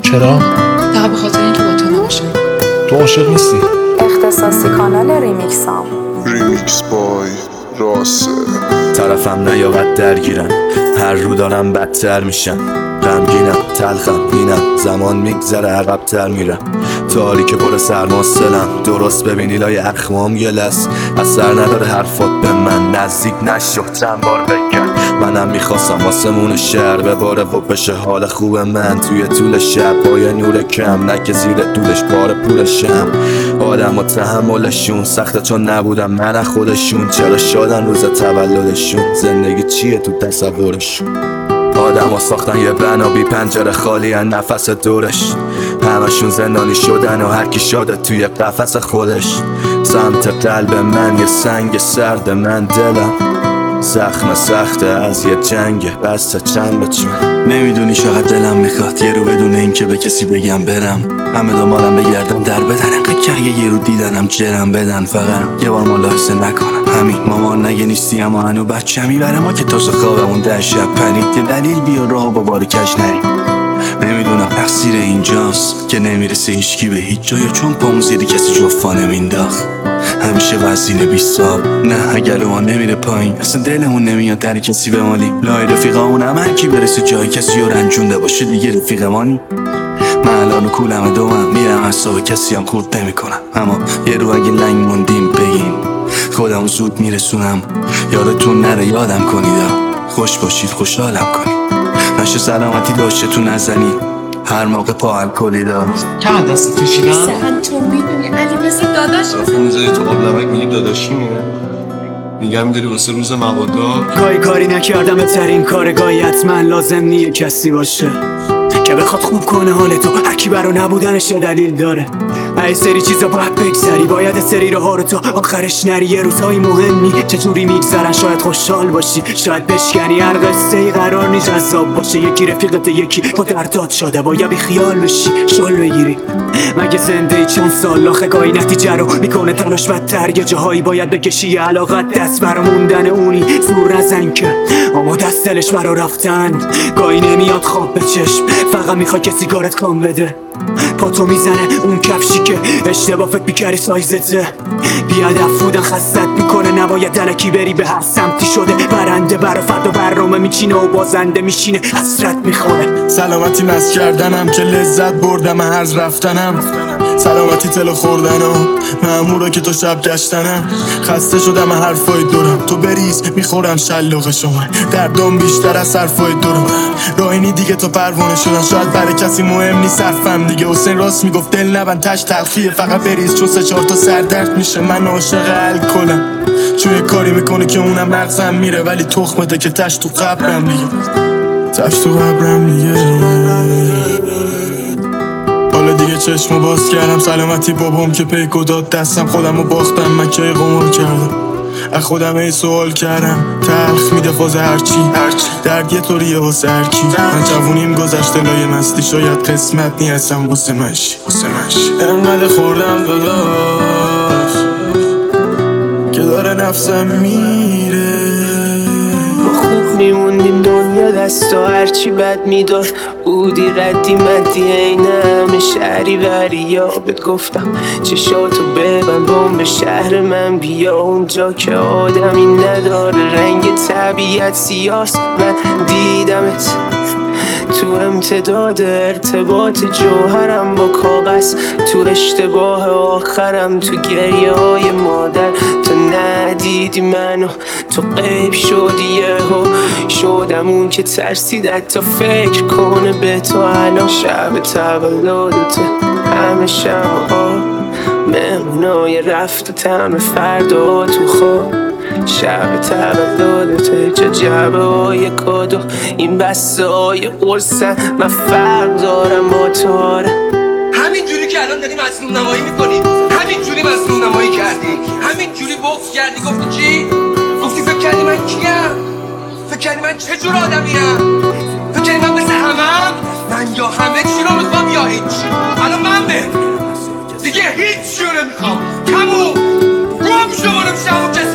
چرا؟ فقط به خاطر اینکه با تو نباشم. تو عاشق نیستی؟ اختصاصی کانال ریمیکسام. ریمیکس بای راسه. طرفم نیابد درگیرن، هر رو دارم بدتر میشم. غمگینم، تلخم، بینم زمان میگذره عقب‌تر میرم. تاریک پر سرماستلم، درست ببینی لای اخمام گلس. اثر نداره حرفات به من، نزدیک نشو چند بار بگم. منم میخواستم آسمون شهر بباره و بشه حال خوب من. توی طول شب با یه نور کم، نه که زیر دودش بار پولشم. آدم و تحملشون سخته چون نبودم من از خودشون. چرا شادن روز تولدشون، زندگی چیه تو تصورشون. آدم ها ساختن یه بنا بی پنجره خالی ان نفس دورش. همشون زندانی شدن و هرکی شاده توی قفس خودش. سمت قلب من یه سنگ سرد، من دلم زخم سخته از یه جنگ بسته چند به چند. نمیدونی چقدر دلم میخواد یه رو بدون این که به کسی بگم برم. همه دنبالم بگردن در بدن، انقدر که اگه یه رو دیدنم جرم بدن. فقط یه بار ملاحظه نکنم همین. مامان نگه نیستی اما هنو بچه میبره ما که تازه خوابمون 10 شب پرید. یه دلیل بیا راه با بار کج نریم. نمیدونم تقصیر اینجاست که نمیرسه هیچکی به هیچ جایی، چون پامون زیر کسی جفا نمینداخت. همیشه وزین بیستاب، نه اگر ما نمیره پایین اصلا دلمون نمیاد در کسی بمالیم. لای رفیقامون هم هر کی برسه جای کسی رو رنجونده باشه دیگه رفیق مانی. من الان کولم دومم میرم اصاب کسی هم خورد نمی کنم. اما یه رو اگه لنگ موندیم بگیم خودمو زود میرسونم. یادتون نره یادم کنید، خوش باشید خوشحالم کنید. نشه سلامتی داشته تو نزنید هر موقع پا الکلی دار. چند دست کشیدم؟ سهن تو میدونی علی مثل داداش رفت میذاری تو قاب لبک میگی داداشی میگه میداری واسه روز مبادا. کاری نکردم بهترین کارگاهی حتما لازم نیه کسی باشه که بخواد خوب کنه حال تو. هرکی برا نبودنش دلیل داره. یه سری چیزا باید بگذری، باید سری راه رو تا آخرش نری. یه روزهای مهمی چجوری میگذرن، شاید خوشحال باشی شاید بشکنی. هر قصه ای قرار نی جذاب باشه. یکی رفیقت یکی با دردات شده، باید بی خیال بشی شال بگیری. مگه زنده چند سال آخه گاهی نتیجه رو میکنه تلاش بدتر. یه جاهایی باید بکشی علاقت دست برا موندن اونی. زور نزن که اما دست دلش برا رفتن. گاهی نمیاد خواب به چشم، فقط میخوای کسی کارت کام بده. پاتو میزنه اون کفشی که اشتباه فکر بیکری سایزته. بیادب بودن خستت میکنه، نباید دلکی بری به هر سمتی شده. برنده برا فردا برنامه میچینه و بازنده میشینه حسرت میخوره. سلامتی مست کردنم که لذت بردم هرز رفتنم. سلامتی تلو خوردن و مامورا که تو شب گشتنم. خسته شدم حرفای دورم، تو بریز میخورم شلاق شما. دردم بیشتر از حرفای دورم. راینی دیگه تو پروانه شدن، شاید برای کسی مهم نیست حرفم دیگه. حسین راست میگفت دل نبند تش تلخیه، فقط بریز چون 3-4 تا سردرد میشه. من عاشق الکلم چون یه کاری میکنه که اونم مغزم میره، ولی تخمته که تش تو قبرم دیگه. تش تو قبرم دیگه. حالا دیگه چشمو باز کردم، سلامتی بابام که پیکو داد دستم. خودمو باختم من که قمار کردم، از خودم ای سوال کردم. تلخ میده فاز هرچی درد یه طوریه واسه هرکی. من جوونیم گذشته لای مستی، شاید قسمت نیستم واسه منشی. انقدر خوردم داداش که داره نفسم میره. خوب میموندیم دنیا دستا هرچی بد میدار. بودی ردی مدی اینم شهری وری یابت گفتم چشاتو ببند بام به شهر من بیا. اونجا که آدمی نداره رنگ طبیعت سیاست. من دیدمت تو امتداد ارتباط جوهرم با کاغذ. تو اشتباه آخرم تو گریه های مادر. تو ندیدی منو تو غیب شدی یهو. شدم اون که ترسید حتی فکر کنه به تو. الان شب تولدته همه شمع‌ها مهمونای رفت و طعم فردا تو خواب. شب تولدته چه جعبه های کادو این بسته های قرصن. من فرق دارم با تو. همین جوری که الان داری مظنون نمایی میکنی، همین جوری مظنون نمایی کردی، همین جوری بغض کردی. گفتی چی؟ گفتی فکر کردی من کیم؟ فکر کردی من چه جور آدمیم؟ فکر کردی من مثل همم؟ من یا همه چی رو میخوام یا هیچ. الان من به دیگه هیچ چی رو نمیخوام. تموم گم شو برو پیش همون کسی